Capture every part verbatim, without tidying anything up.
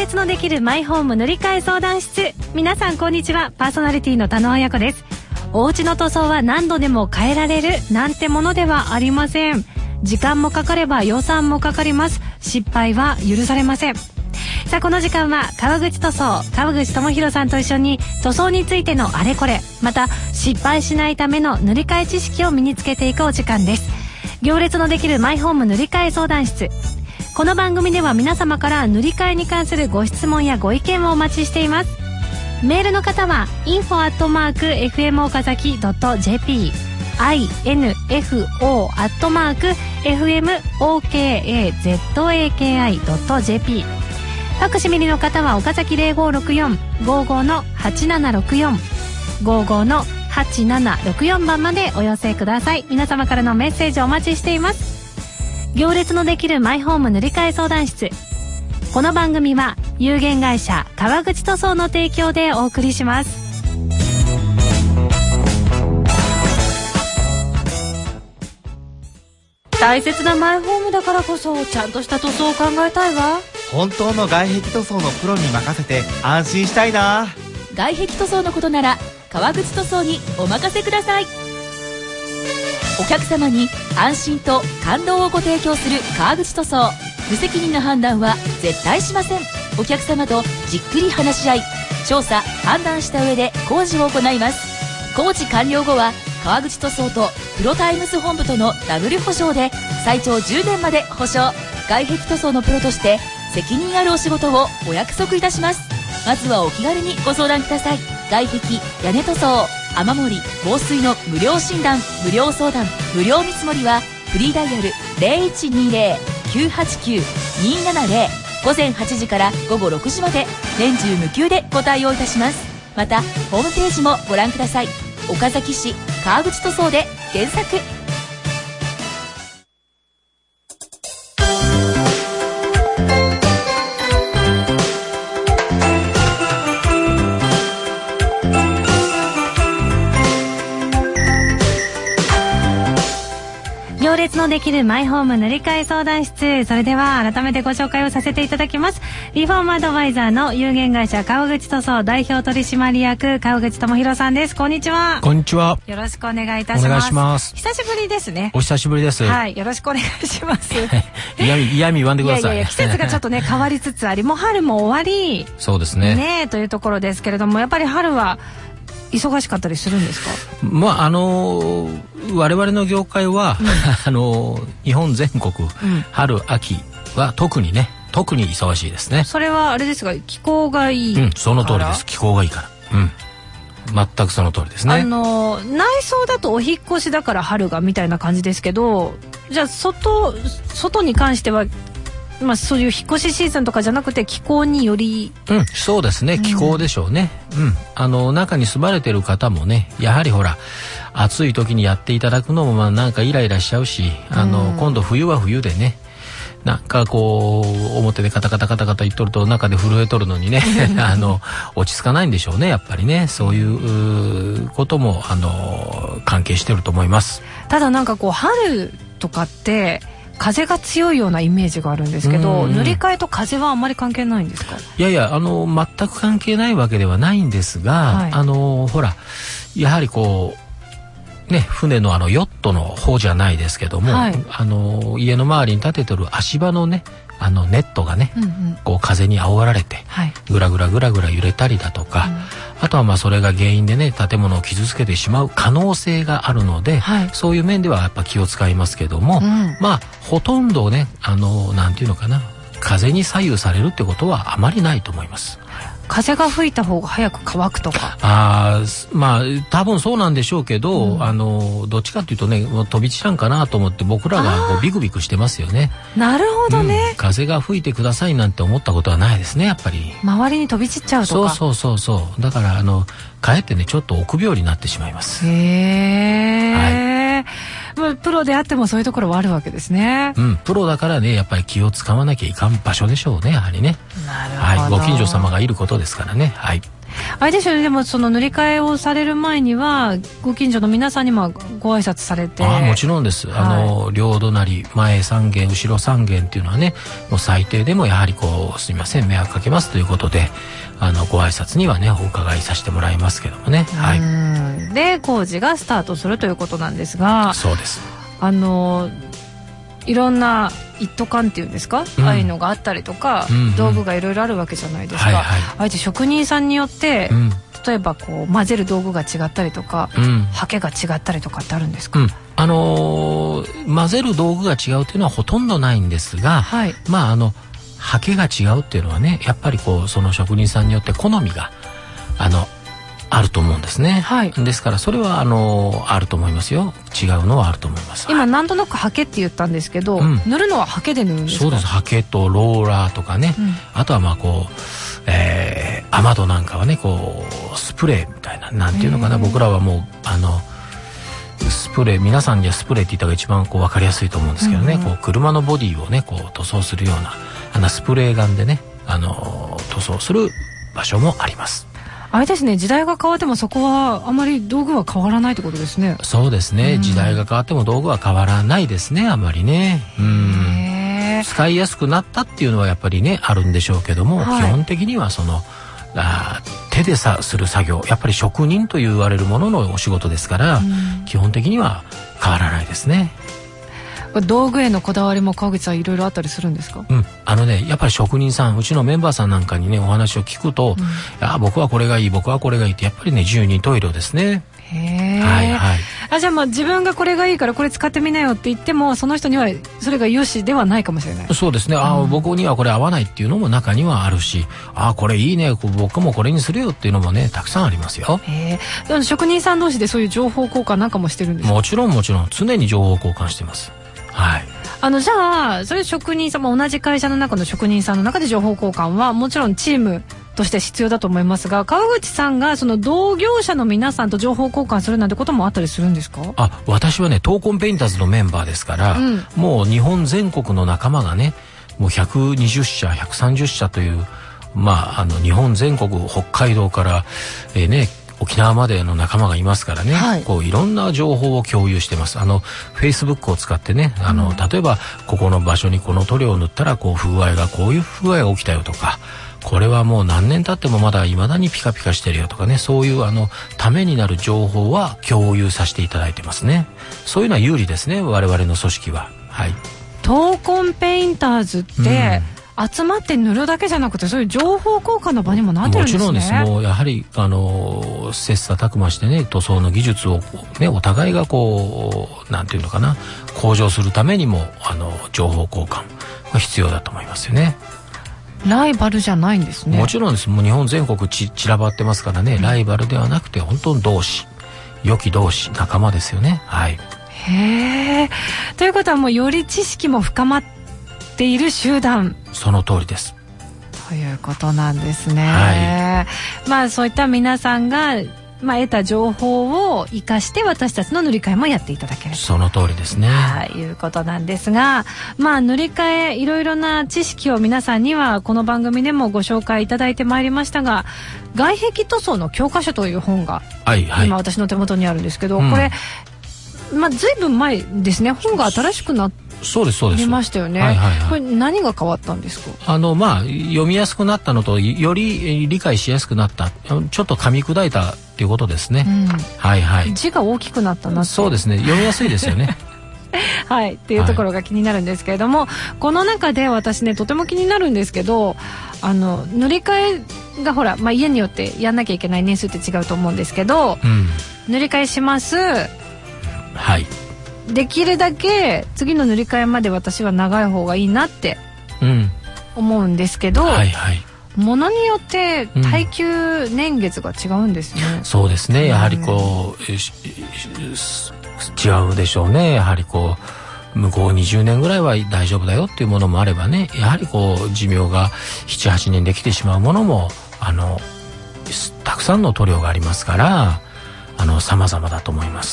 列のできるマイホーム塗り替え相談室。皆さんこんにちは。パーソナリティの田野彩子です。お家の塗装は何度でも変えられるなんてものではありません。時間もかかれば予算もかかります。失敗は許されません。さあこの時間は川口塗装川口智博さんと一緒に塗装についてのあれこれ、また失敗しないための塗り替え知識を身につけていくお時間です。行列のできるマイホーム塗り替え相談室。この番組では皆様から塗り替えに関するご質問やご意見をお待ちしています。メールの方は インフォ アットマーク エフエム 岡崎 ドット ジェーピー インフォ アットマーク エフエム オーケーエーゼットエーケーアイ ドット ジェーピー。 ファクシミリの方は岡崎 ゼロごろくよん ごーごー のはちななろくよん ごーごー のはちななろくよん番までお寄せください。皆様からのメッセージをお待ちしています。行列のできるマイホーム塗り替え相談室。この番組は有限会社川口塗装の提供でお送りします。大切なマイホームだからこそちゃんとした塗装を考えたいわ。 本当の外壁塗装のプロに任せて安心したいな。 外壁塗装のことなら川口塗装にお任せください。お客様に安心と感動をご提供する川口塗装。無責任な判断は絶対しません。お客様とじっくり話し合い、調査判断した上で工事を行います。工事完了後は川口塗装とプロタイムズ本部とのダブル保証で最長じゅうねんまで保証。外壁塗装のプロとして責任あるお仕事をお約束いたします。まずはお気軽にご相談ください。外壁、屋根塗装、雨漏り、防水の無料診断、無料相談、無料見積もりはフリーダイヤル ゼロいちにゼロ きゅうはちきゅう にーななゼロ、午前はちじから午後ろくじまで年中無休でご対応いたします。またホームページもご覧ください。岡崎市川口塗装で検索。 行列のできるマイホーム塗り替え相談室。それでは改めてご紹介をさせていただきます。リフォームアドバイザーの有限会社川口塗装代表取締役川口智博さんです。こんにちは。 こんにちは。 よろしくお願いいたします。 お願いします。 久しぶりですね。 お久しぶりです。 はい、よろしくお願いします。 嫌味嫌味言わんでください。 いやいやいや、季節がちょっとね変わりつつあり、もう春も終わりそうですねねというところですけれども、やっぱり春は忙しかったりするんですか？ まああのー、我々の業界は、うん、あのー、日本全国、うん、春秋は特にね特に忙しいですね。 それはあれですが気候がいいから、 うん、その通りです。気候がいいから、うん、全くその通りですね。 あのー、内装だとお引っ越しだから春がみたいな感じですけど、じゃあ外外に関してはまあ、そういう引っ越しシーズンとかじゃなくて気候により、 うん、そうですね、気候でしょうね、うん、あの中に住まれてる方もね、やはりほら暑い時にやっていただくのもまあなんかイライラしちゃうし、あの、うん、今度冬は冬でね、なんかこう表でカタカタカタカタ言っとると中で震えとるのにねあの落ち着かないんでしょうね、やっぱりね。そういうこともあの関係してると思います。 ただなんかこう春とかって風が強いようなイメージがあるんですけど、塗り替えと風はあんまり関係ないんですか？ いやいや、あの全く関係ないわけではないんですが、はい、あのほらやはりこうね、船のあのヨットの方じゃないですけども、はい、あの家の周りに立ててる足場のね、あのネットがね、うんうん、こう風に煽られて、はい、ぐらぐらぐらぐら揺れたりだとか、うん、あとはまあそれが原因でね建物を傷つけてしまう可能性があるので、はい、そういう面ではやっぱ気を使いますけども、うん、まあほとんどね、あのなんていうのかな、風に左右されるってことはあまりないと思います。 風が吹いた方が早く乾くとか、 あまあ多分そうなんでしょうけど、うん、あのどっちかっていうとね、もう飛び散らんかなと思って僕らがこうビクビクしてますよね。 なるほどね、 うん、風が吹いてくださいなんて思ったことはないですね、やっぱり。 周りに飛び散っちゃうとか。 そうそうそうそう。だからあのかえってねちょっと臆病になってしまいます。 へえ、はい、まあ、プロであってもそういうところはあるわけですね。 うん、プロだからねやっぱり気を使わなきゃいかん場所でしょうね、やはりね。 なるほど。 はい、ご近所様がいることですからね。はい。 あれですよね、でもその塗り替えをされる前にはご近所の皆さんにもご挨拶されて。 ああもちろんです、はい、あの両隣前さん軒後ろさん軒っていうのはね、もう最低でもやはりこうすみません迷惑かけますということで、あのご挨拶にはねお伺いさせてもらいますけどもね、はい、 で工事がスタートするということなんですが、 そうです、 あのいろんな一斗缶っていうんですか、うん、ああいうのがあったりとか、うんうん、道具がいろいろあるわけじゃないですか、はいはい、あえて職人さんによって、うん、例えばこう混ぜる道具が違ったりとか、うん、ハケが違ったりとかってあるんですか？うん、 あのー、混ぜる道具が違うっていうのはほとんどないんですが、はい、まああのハケが違うっていうのはね、やっぱりこうその職人さんによって好みがあのあると思うんですね、はい、ですからそれはあのあると思いますよ。違うのはあると思います。 今なんとなくハケって言ったんですけど、うん、塗るのはハケで塗るんですか？ そうです、ハケとローラーとかね、うん、あとはまあこう、えー、雨戸なんかはねこうスプレーみたいな、なんていうのかな、僕らはもうあのスプレー、皆さんにはスプレーって言った方が一番こう分かりやすいと思うんですけどね、うんうん、こう車のボディをねこう塗装するようなあのスプレーガンでね、あの塗装する場所もあります。 あれですね、時代が変わってもそこはあまり道具は変わらないってことですね。 そうですね、うん、時代が変わっても道具は変わらないですね、あまりね。うん、使いやすくなったっていうのはやっぱりねあるんでしょうけども、はい、基本的にはそのあ手でさする作業、やっぱり職人と言われるもののお仕事ですから、うん、基本的には変わらないですね。 道具へのこだわりも川口さんいろいろあったりするんですか？ うん、あのねやっぱり職人さん、うちのメンバーさんなんかにねお話を聞くと、うん、いや僕はこれがいい僕はこれがいいってやっぱりね十人十色ですね。 へー、はいはい、あじゃあまあ自分がこれがいいからこれ使ってみなよって言ってもその人にはそれが良しではないかもしれない。 そうですね、あ、うん、僕にはこれ合わないっていうのも中にはあるし、あこれいいね僕もこれにするよっていうのもねたくさんありますよ。 へー、職人さん同士でそういう情報交換なんかもしてるんですか？ もちろんもちろん常に情報交換してます。はい、 あのじゃあそれ職人さんも同じ会社の中の職人さんの中で情報交換はもちろんチームとして必要だと思いますが、川口さんがその同業者の皆さんと情報交換するなんてこともあったりするんですか？あ、 私はね闘魂ペインターズのメンバーですから、うん、もう日本全国の仲間がねもうひゃくにじゅっしゃひゃくさんじゅっしゃというまああの日本全国北海道から、えー、ね沖縄までの仲間がいますからね、はい、こういろんな情報を共有してます。あのフェイスブックを使ってね、あの、うん、例えばここの場所にこの塗料を塗ったらこう不具合がこういう不具合が起きたよとか、これはもう何年経ってもまだ未だにピカピカしてるよとかね、そういうあのためになる情報は共有させていただいてますね。そういうのは有利ですね、我々の組織は。はい。 闘魂ペインターズって、うん、集まって塗るだけじゃなくてそういう情報交換の場にもなってるんですね。 もちろんです。もうやはりあの切磋琢磨してね塗装の技術をねお互いがこうなんていうのかな向上するためにもあの情報交換が必要だと思いますよね。 ライバルじゃないんですね。 もちろんです。もう日本全国ち散らばってますからね、うん、ライバルではなくて本当に同志、良き同志、仲間ですよね。はい。 へー。ということはもうより知識も深まっている集団。 その通りです。 ということなんですね。はい。まあそういった皆さんがまあ、得た情報を生かして私たちの塗り替えもやっていただける。 その通りですね。 はい、いうことなんですが、まあ塗り替えいろいろな知識を皆さんにはこの番組でもご紹介いただいてまいりましたが、外壁塗装の教科書という本が、はいはい、今私の手元にあるんですけど、うん、これまあずいぶん前ですね。本が新しくなってそうですそうです。 出ましたよね。はいはいはい、これ何が変わったんですか？ あのまあ読みやすくなったのとより理解しやすくなった、ちょっと噛み砕いたっていうことですね。うん、はいはい。 字が大きくなったなって。 そうですね。読みやすいですよね。 はいっていうところが気になるんですけれども、はい、この中で私ねとても気になるんですけど、あの塗り替えがほら、まあ、家によってやんなきゃいけない年数って違うと思うんですけど、うん、塗り替えします。 はい。 できるだけ次の塗り替えまで私は長い方がいいなって思うんですけど、うんはいはい、ものによって耐久年月が違うんですね。 うん、そうですね。やはりこう、うん、違うでしょうね。やはりこう向こうにじゅうねんぐらいは大丈夫だよっていうものもあればね、やはりこう寿命がななはちねんできてしまうものもあのたくさんの塗料がありますから、あの様々だと思います。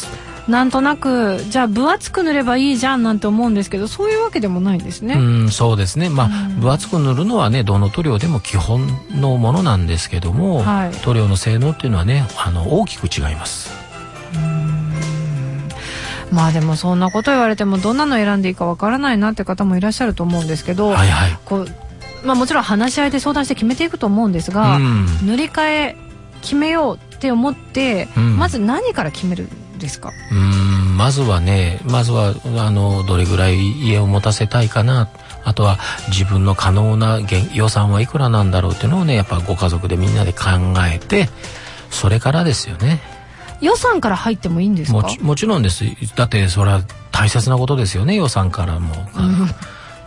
なんとなくじゃあ分厚く塗ればいいじゃんなんて思うんですけど、そういうわけでもないんですね。 うん、そうですね。まあ、分厚く塗るのはね、どの塗料でも基本のものなんですけども、はい、塗料の性能っていうのはね、あの大きく違います。 うーん、まあでもそんなこと言われてもどんなの選んでいいかわからないなって方もいらっしゃると思うんですけど、はいはい、こうまあ、もちろん話し合いで相談して決めていくと思うんですが、うん、塗り替え決めようって思って、うん、まず何から決めるんですか？ うーん、まずはね、まずはあのどれぐらい家を持たせたいかな、あとは自分の可能な予算はいくらなんだろうっていうのをね、やっぱご家族でみんなで考えて、それからですよね。 予算から入ってもいいんですか？ もち、もちろんです。だってそれは大切なことですよね、予算からも。うんうん、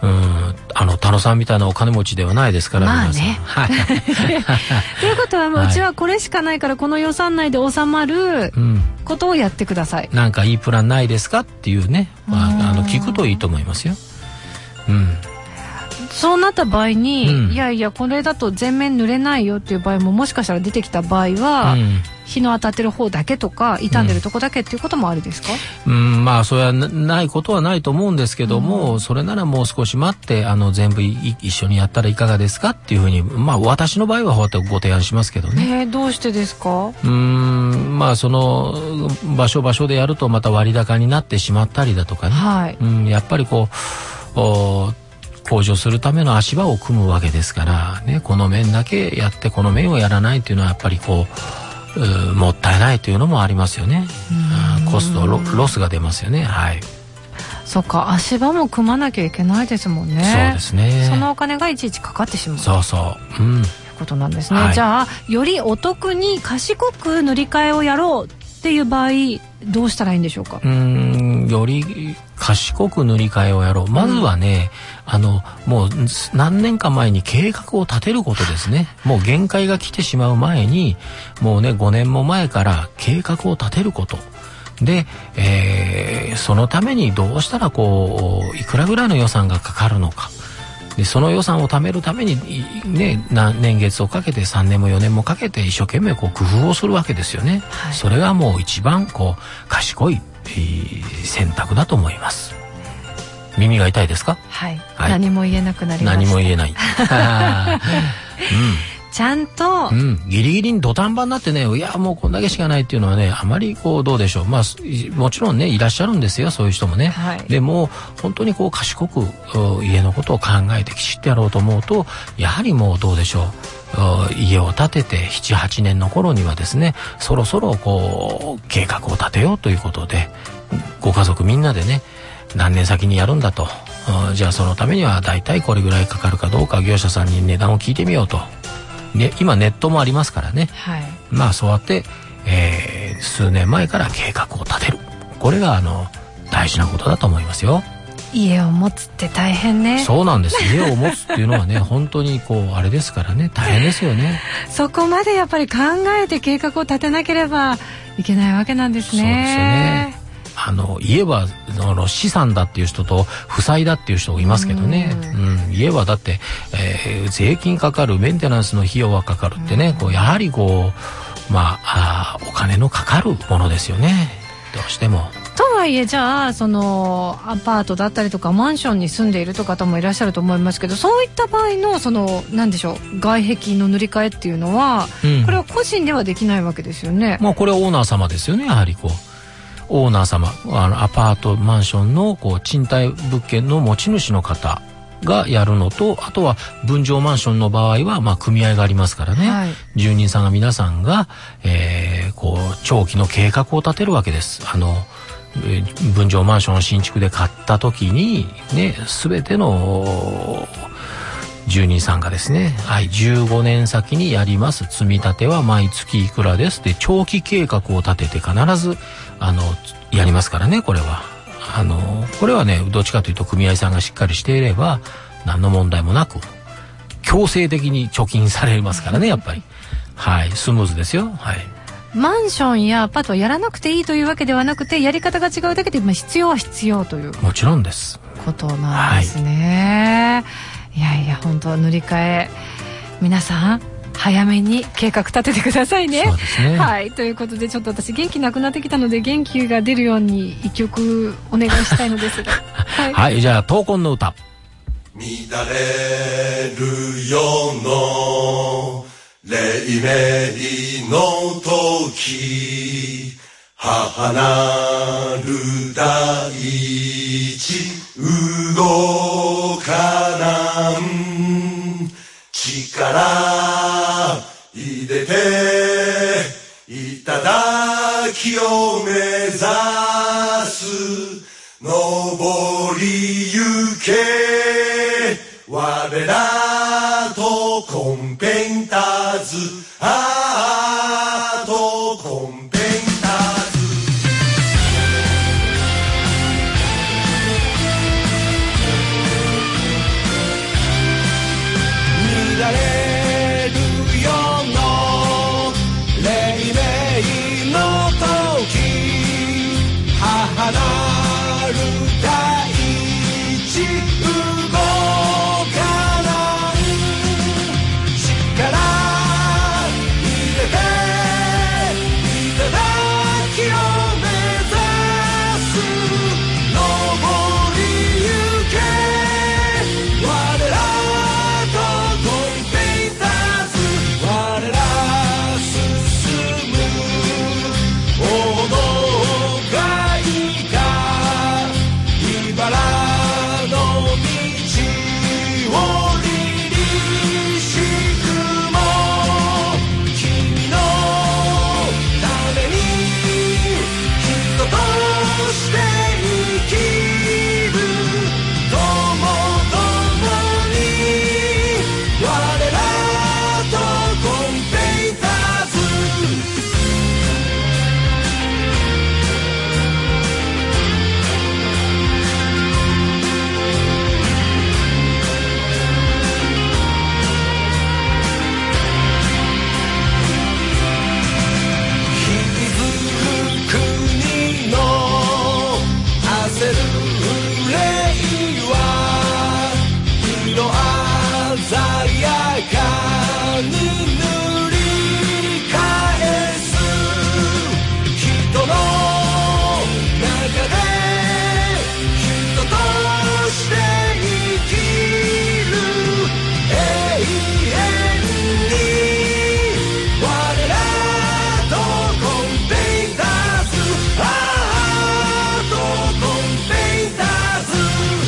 あの田野さんみたいなお金持ちではないですから、 まあね。はい、ということはもううちはこれしかないからこの予算内で収まることをやってください。 うん、なんかいいプランないですかっていうね、まあ、あの聞くといいと思いますよ。うん、 そうなった場合に、うん、いやいやこれだと全面塗れないよっていう場合ももしかしたら出てきた場合は、うん、日の当たってる方だけとか傷んでるとこだけっていうこともあるですか？ うん、まあそれはないことはないと思うんですけども、うん、それならもう少し待ってあの全部一緒にやったらいかがですかっていうふうに、まあ私の場合はこうやってご提案しますけどね。 えー、どうしてですか？ うーん、まあその場所場所でやるとまた割高になってしまったりだとかね、はい、うん、やっぱりこうお向上するための足場を組むわけですからね、この面だけやってこの面をやらないっていうのはやっぱりこうもったいないというのもありますよね。コスト ロ, ロスが出ますよね。はい。 そっか、足場も組まなきゃいけないですもんね。 そうですね。 そのお金がいちいちかかってしまう。 そうそう。うん。ということなんですね。はい、じゃあよりお得に賢く塗り替えをやろうっていう場合どうしたらいいんでしょうか？ うーん、より賢く塗り替えをやろう。まずはね、うん、あのもう何年か前に計画を立てることですね。もう限界が来てしまう前に、もうねごねんも前から計画を立てることで、えー、そのためにどうしたらこういくらぐらいの予算がかかるのか。でその予算を貯めるためにね、何年月をかけてさんねんもよねんもかけて一生懸命こう工夫をするわけですよね。はい、それがもう一番こう賢い選択だと思います。耳が痛いですか？ はい。はい、何も言えなくなりました。 何も言えない。うん。 ちゃんと、 うん、ギリギリに土壇場になってね、いやもうこんだけしかないっていうのはね、あまりこうどうでしょう。まあもちろんねいらっしゃるんですよ、そういう人もね。はい、でも本当にこう賢く家のことを考えてきちっとやろうと思うと、やはりもうどうでしょう。家を建ててななはちねんの頃にはですね、そろそろこう計画を立てようということで、ご家族みんなでね、何年先にやるんだと、じゃあそのためには大体これぐらいかかるかどうか業者さんに値段を聞いてみようと。ね、今ネットもありますからね、はい、まあそうやって、えー、数年前から計画を立てる、これがあの大事なことだと思いますよ。 家を持つって大変ね。 そうなんです。家を持つっていうのはね本当にこうあれですからね、大変ですよね。 そこまでやっぱり考えて計画を立てなければいけないわけなんですね。 そうですよね。あの家はあの資産だっていう人と負債だっていう人がいますけどね、うん、家はだって、えー、税金かかる、メンテナンスの費用はかかるってね、こうやはりこうまあ、あお金のかかるものですよね、どうしても。 とはいえじゃあそのアパートだったりとかマンションに住んでいるという方もいらっしゃると思いますけど、そういった場合のその何でしょう、外壁の塗り替えっていうのは、うん、これは個人ではできないわけですよね。 まあこれはオーナー様ですよね。やはりこうオーナー様、あのアパートマンションのこう賃貸物件の持ち主の方がやるのと、あとは分譲マンションの場合はまあ組合がありますからね、はい、住人さんが皆さんが、えー、こう長期の計画を立てるわけです。あの分譲マンションを新築で買った時にね、全ての住人さんがですね、はい、じゅうごねん先にやります積み立ては毎月いくらですで長期計画を立てて必ずあのやりますからね。これはあのこれはねどっちかというと組合さんがしっかりしていれば何の問題もなく強制的に貯金されますからね、やっぱり。はい、スムーズですよ。はい。 マンションやアパートはやらなくていいというわけではなくて、やり方が違うだけで必要は必要というもちろんですことなんですね。はい、いやいや本当塗り替え皆さん早めに計画立ててくださいね。 そうですね。 はい、ということでちょっと私元気なくなってきたので元気が出るように一曲お願いしたいのですがはい、 はい、じゃあ闘魂の歌。 乱れる世の黎明の時、母なる大地動かなん力入れて頂を目指す登りゆけ我らとコンペンターズあーとコンペンターズ乱れるよの黎明の時母なる大地動かない力入れて頂を目指す登りゆけ我らとコンペイターズ我ら進む王道がいいか茨の道を凛々しくも君のために人として生きる友ともに我らとコンペイターズ国の焦る憂いは色鮮やかに塗り返す人の中で人として生きる永遠に我らとコンペイターズあーとコンペイターズ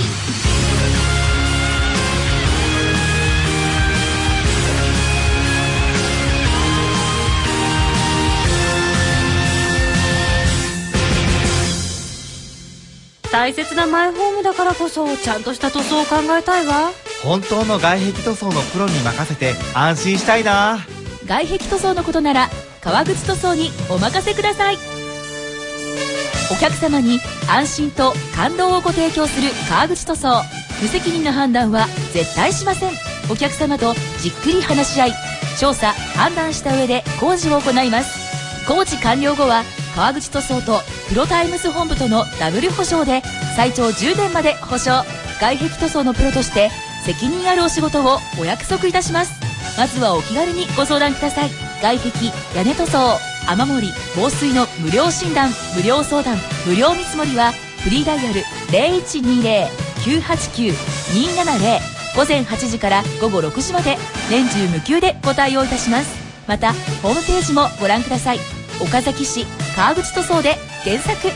大切なマイホームだからこそちゃんとした塗装を考えたいわ。 本当の外壁塗装のプロに任せて安心したいな。 外壁塗装のことなら川口塗装にお任せください。お客様に安心と感動をご提供する川口塗装。無責任な判断は絶対しません。お客様とじっくり話し合い調査判断した上で工事を行います。工事完了後は川口塗装とプロタイムズ本部とのダブル保証で最長じゅうねんまで保証。外壁塗装のプロとして責任あるお仕事をお約束いたします。まずはお気軽にご相談ください。外壁屋根塗装雨漏り防水の無料診断無料相談無料見積もりはフリーダイヤル ゼロいちにゼロ きゅうはちきゅう にーななゼロ 午前はちじから午後ろくじまで年中無休でご対応いたします。またホームページもご覧ください。岡崎市川口塗装で検索。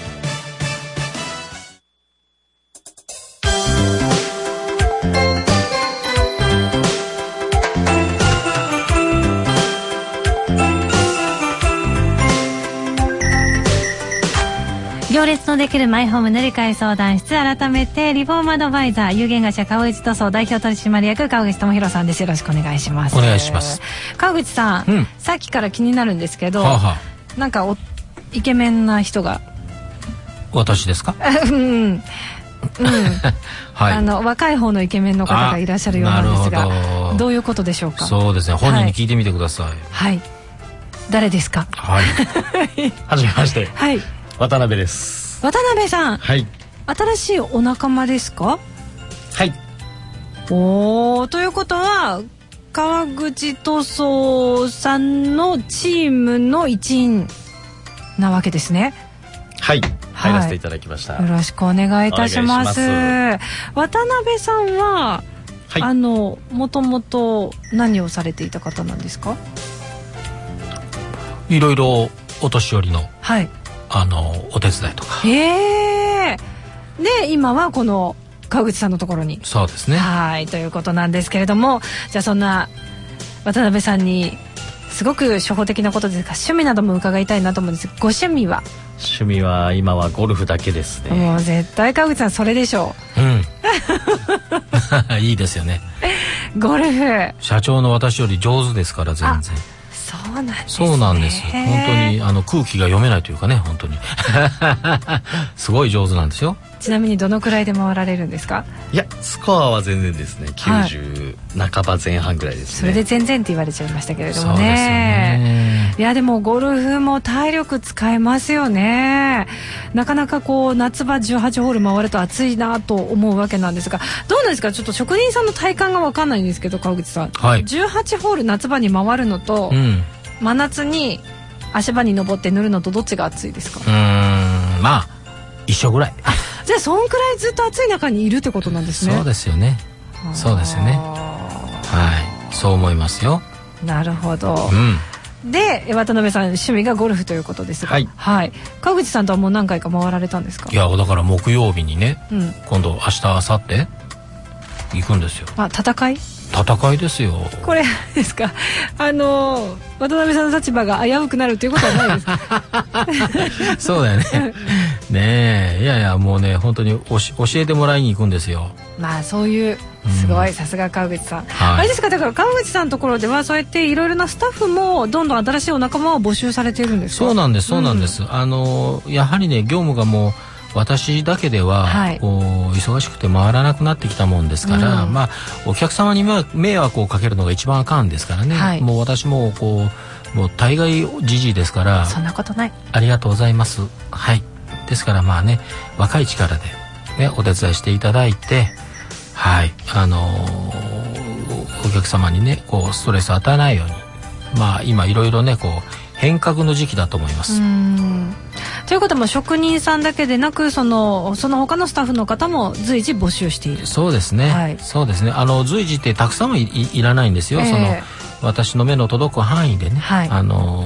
行列のできるマイホーム塗り替え相談室、改めてリフォームアドバイザー有限会社川口塗装代表取締役川口智弘さんです。よろしくお願いします。 お願いします。 川口さん、うん、さっきから気になるんですけど、はあはあ、なんかおイケメンな人が私ですかうん、うんはい、あの若い方のイケメンの方がいらっしゃるようなんですが、 ど, どういうことでしょうか。 そうですね、本人に聞いてみてください。 はい、はい、誰ですか。 はいはじめまして、 はい、 渡辺です。 渡辺さん、 はい、 新しいお仲間ですか。 はい。 おー、ということは川口塗装さんのチームの一員なわけですね。 はい、入らせていただきました。 よろしくお願いいたします。 お願いします。 渡辺さんは、 はい、 あのもともと何をされていた方なんですか？ いろいろお年寄りの、 はい、 あのお手伝いとか。 へー。で今はこの川口さんのところに。 そうですね。 はいということなんですけれども、じゃあそんな渡辺さんにすごく初歩的なことですが趣味なども伺いたいなと思うんですが、ご趣味は？ 趣味は今はゴルフだけですね。 もう絶対川口さんそれでしょう。うんいいですよね。 ゴルフ社長の私より上手ですから全然。 そうなんですね。 そうなんです。本当にあの空気が読めないというかね、本当にすごい上手なんですよ。 ちなみにどのくらいで回られるんですか？ いやスコアは全然ですね、きゅうじゅう半ば前半ぐらいですね。 それで全然って言われちゃいましたけれどもね。 そうですよね。 いやでもゴルフも体力使えますよね。なかなかこう夏場じゅうはちホール回ると暑いなと思うわけなんですが、どうなんですか？ちょっと職人さんの体感が分かんないんですけど、川口さん、 はい、 じゅうはちホール夏場に回るのと、 うん、 真夏に足場に登って塗るのとどっちが暑いですか？ うーんまあ一緒ぐらい。 じゃあそんくらいずっと暑い中にいるってことなんですね。 そうですよね。そうですよね。はい、そう思いますよ。 なるほど。 うん、 で渡辺さん趣味がゴルフということですが、 はい、 はい、川口さんとはもう何回か回られたんですか？ いやだから木曜日にね、うん、今度明日明後日行くんですよ。 あ、戦い？ 戦いですよ。 これですか、あの渡辺さんの立場が危うくなるということはないですか？ そうだよねねえ、いやいやもうね本当におし教えてもらいに行くんですよ。 まあそういうすごいさすが川口さん、 はい、 あれですか、だから川口さんのところではそうやっていろいろなスタッフもどんどん新しいお仲間を募集されているんですか？ そうなんですそうなんです、うん、あのやはりね業務がもう私だけでは、はい、こう忙しくて回らなくなってきたもんですから、うん、まあお客様に迷惑をかけるのが一番あかんですからね、はい、もう私もこうもう大概じじいですから。 そんなことない。 ありがとうございます。はい。ですからまあね若い力でねお手伝いしていただいて、はいあのー、お客様にねこうストレスを与えないように、まあ今いろいろねこう変革の時期だと思います。 うーんということも職人さんだけでなくそのその他のスタッフの方も随時募集している。 そうですね、はい、そうですね。あの随時ってたくさんはい、い, いらないんですよ、えー、その私の目の届く範囲でね、はい、あの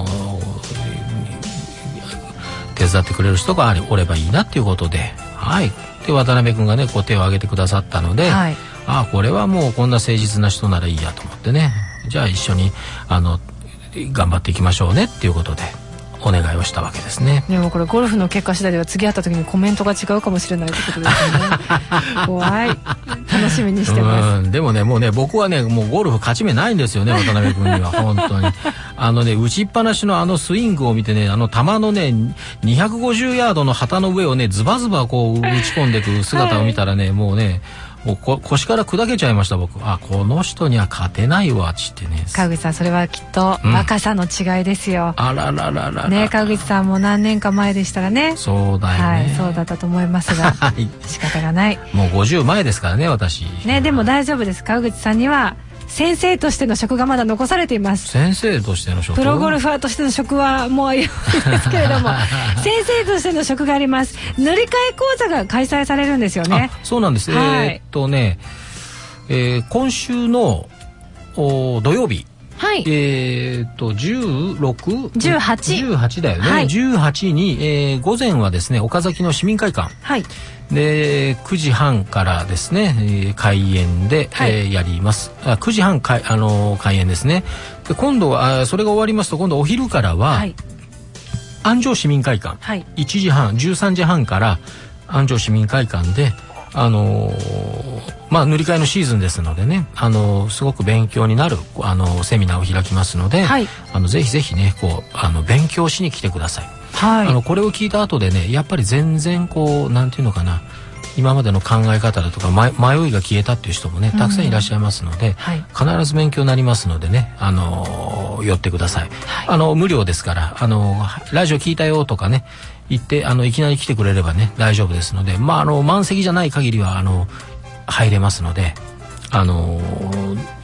手伝ってくれる人がおればいいなっていうことで、はい、で渡辺君がねこう手を挙げてくださったので、はい、ああこれはもうこんな誠実な人ならいいやと思ってね、じゃあ一緒にあの頑張っていきましょうねっていうことでお願いをしたわけですね。 でもこれゴルフの結果次第では次会った時にコメントが違うかもしれないということですよね。怖い。楽しみにしてます。 うんでもねもうね僕はねもうゴルフ勝ち目ないんですよね渡辺君には本当にあのね打ちっぱなしのあのスイングを見てね、あの球のねにひゃくごじゅうヤードの旗の上をねズバズバこう打ち込んでいく姿を見たらね、はい、もうねもうこ腰から砕けちゃいました僕。あこの人には勝てないわっちってね。 川口さんそれはきっと若さの違いですよ、 うん、あらららららね。川口さんも何年か前でしたらね。 そうだよね、 はい、そうだったと思いますが仕方がない。 もうごじゅう前ですからね私ね。でも大丈夫です。川口さんには先生としての職がまだ残されています。 先生としての職、 プロゴルファーとしての職はもういいですけれども先生としての職があります。塗り替え講座が開催されるんですよね。 あそうなんです、はい、えー、っとね、えー、今週の土曜日、はい、えー、っとじゅうろく、 じゅうはち、 じゅうはちだよね、はい、じゅうはちに、えー、午前はですね岡崎の市民会館、はい、でくじはんからですね、えー、開演で、はい、えー、やります。あくじはんかい、あのー、開演ですね。で今度はそれが終わりますと今度お昼からは、はい、安城市民会館、はい、いちじはんじゅうさんじはんから安城市民会館であのー、まあ塗り替えのシーズンですのでね、あのー、すごく勉強になる、あのー、セミナーを開きますので、はい、あのぜひぜひねこうあの勉強しに来てください。はい、あのこれを聞いた後でねやっぱり全然こうなんていうのかな今までの考え方だとか迷いが消えたっていう人もねたくさんいらっしゃいますので、うんはい、必ず勉強になりますのでね、あのー、寄ってください、はい、あの無料ですから、あのー、ラジオ聞いたよとかね言ってあのいきなり来てくれればね大丈夫ですので、まああの満席じゃない限りはあの入れますので、あのー、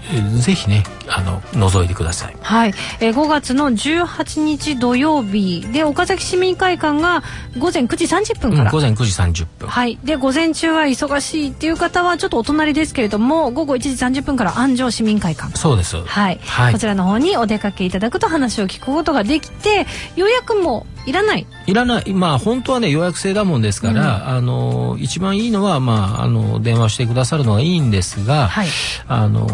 ぜひねあの覗いてください。 はい、えー、ごがつのじゅうはちにち土曜日で岡崎市民会館がごぜんくじさんじゅっぷんから、うん、 ごぜんくじさんじゅっぷん、 はい、で午前中は忙しいっていう方はちょっとお隣ですけれどもごごいちじさんじゅっぷんから安城市民会館、 そうです、 はい、 はい、 こちらの方にお出かけいただくと話を聞くことができて予約もいらないいらないまあ本当はね予約制だもんですから、うん、あの一番いいのは、まあ、あの電話してくださるのがいいんですが、はい、あの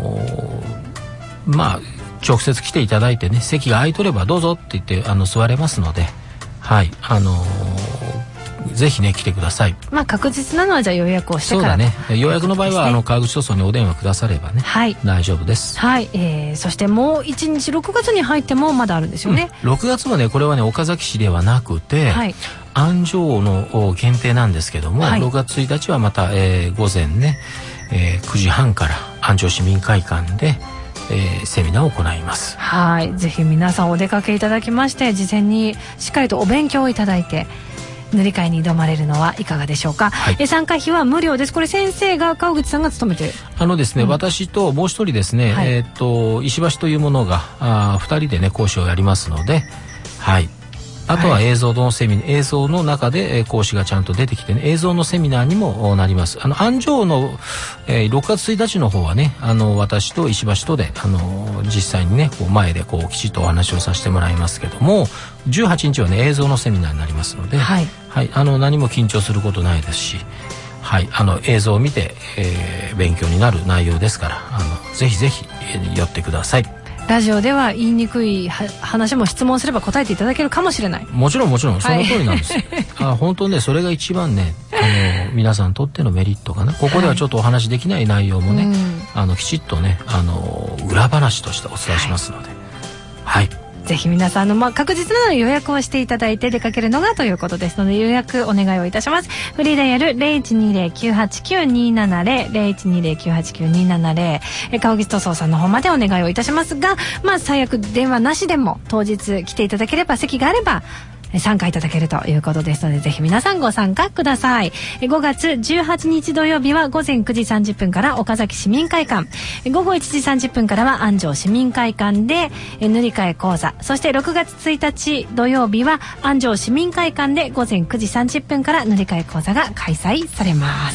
まあ直接来ていただいてね席が空いとればどうぞって言ってあの座れますので、はいあのぜひね来てください。 まあ確実なのはじゃあ予約をしてから、 そうだね、予約の場合は、ね、あの川口塗装にお電話くださればね、はい、大丈夫です。 はい、えー、そしてもういちにちろくがつに入ってもまだあるんですよね、 うん、ろくがつまでこれはね岡崎市ではなくて、はい、安城の限定なんですけども、はい、ろくがつついたちはまた、えー、午前ね、えー、くじはんから安城市民会館でえー、セミナーを行います。 はい、ぜひ皆さんお出かけいただきまして事前にしっかりとお勉強をいただいて塗り替えに挑まれるのはいかがでしょうか。はい、え参加費は無料です。これ先生が川口さんが務めてあのですね、うん、私ともう一人ですね、はい、えー、っと石橋というものがあふたりでね講師をやりますので、はい、あとは映像のセミナー、はい、映像の中で、えー、講師がちゃんと出てきてね映像のセミナーにもなります。あの安城の、えー、ろくがつついたちの方はねあの私と石橋とであの実際にねこう前でこうきちっとお話をさせてもらいますけどもじゅうはちにちはね映像のセミナーになりますので、はいはい、あの何も緊張することないですし、はい、あの映像を見て、えー、勉強になる内容ですからあのぜひぜひ、えー、寄ってください。 ラジオでは言いにくい話も質問すれば答えていただけるかもしれない。 もちろんもちろんその通りなんですよ、はい、あ本当ねそれが一番ねあの皆さんにとってのメリットかな。ここではちょっとお話できない内容もね、はい、あのきちっとねあの裏話としてお伝えしますので、はい、はい、 ぜひ皆さんあの、まあ、確実なので予約をしていただいて出かけるのがということですので予約お願いをいたします。フリーダイヤル ゼロいちにゼロ きゅうはちきゅう にーななゼロ ゼロいちにゼロ きゅうはちきゅう にーななゼロ 川口塗装さんの方までお願いをいたしますが、まあ、最悪電話なしでも当日来ていただければ席があれば参加いただけるということですのでぜひ皆さんご参加ください。ごがつじゅうはちにち土曜日はごぜんくじさんじゅっぷんから岡崎市民会館、ごごいちじさんじゅっぷんからは安城市民会館で塗り替え講座、そしてろくがつついたち土曜日は安城市民会館でごぜんくじさんじゅっぷんから塗り替え講座が開催されます。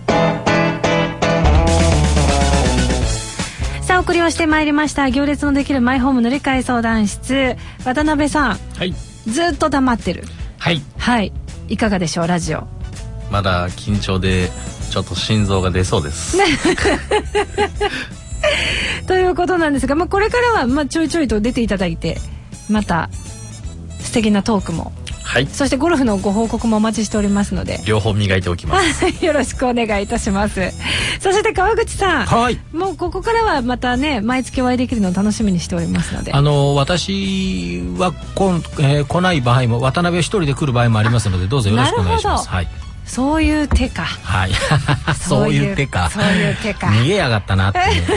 さあお送りをしてまいりました行列のできるマイホーム塗り替え相談室、渡辺さん、はい、ずっと黙ってる。 はいはい、いかがでしょうラジオ。 まだ緊張でちょっと心臓が出そうですということなんですが、まあ、これからはまあちょいちょいと出ていただいてまた素敵なトークも、はい、そしてゴルフのご報告もお待ちしておりますので両方磨いておきますよろしくお願いいたします。そして川口さん、はい、もうここからはまたね毎月お会いできるのを楽しみにしておりますので、 あの私はこん、えー、来ない場合も渡辺一人で来る場合もありますのでどうぞよろしくお願いします。はい、 そういう手か。 はいそういう手か。 そういう手か。 逃げやがったなって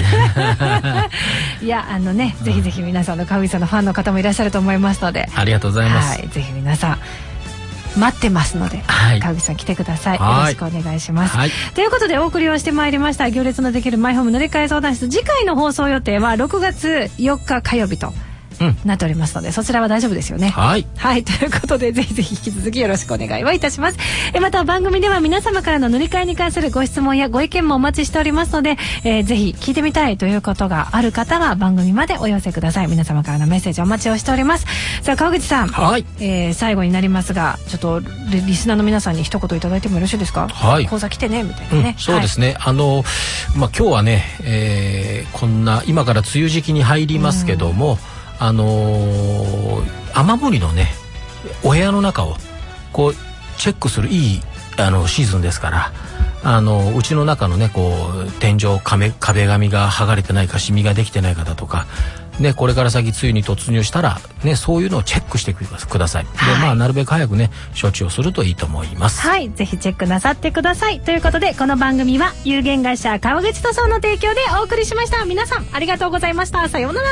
いやあのね、ぜひぜひ皆さんの川口さんのファンの方もいらっしゃると思いますので、 ありがとうございます。 はい、ぜひ皆さん待ってますので、はい、川口さん来てください。よろしくお願いします。はい、ということでお送りをしてまいりました行列のできるマイホーム塗り替え相談室、次回の放送予定はろくがつよっか火曜日となっておりますので、うん、そちらは大丈夫ですよね。はい、はい、ということでぜひぜひ引き続きよろしくお願いをいたします。えまた番組では皆様からの塗り替えに関するご質問やご意見もお待ちしておりますので、えー、ぜひ聞いてみたいということがある方は番組までお寄せください。皆様からのメッセージお待ちをしております。さあ川口さん、はい、えー、最後になりますがちょっとリスナーの皆さんに一言いただいてもよろしいですか。はい、講座来てねみたいなね、 うん、そうですね、はい、あの、まあ、今日はね、えー、こんな今から梅雨時期に入りますけども、うんあのー、雨漏りのねお部屋の中をこうチェックするいいあのシーズンですから、あのうちの中のねこう天井壁壁紙が剥がれてないかシミができてないかだとかね、これから先梅雨に突入したらねそういうのをチェックしてください。で、はい、まあなるべく早くね処置をするといいと思います。 はい、ぜひチェックなさってください。ということでこの番組は有限会社川口塗装の提供でお送りしました。皆さんありがとうございました。さようなら。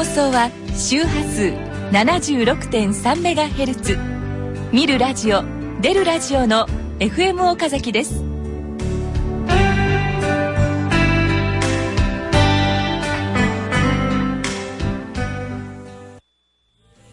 送は周波数 ななじゅうろくてんさんメガヘルツ、見るラジオ出るラジオの エフエム 岡崎です。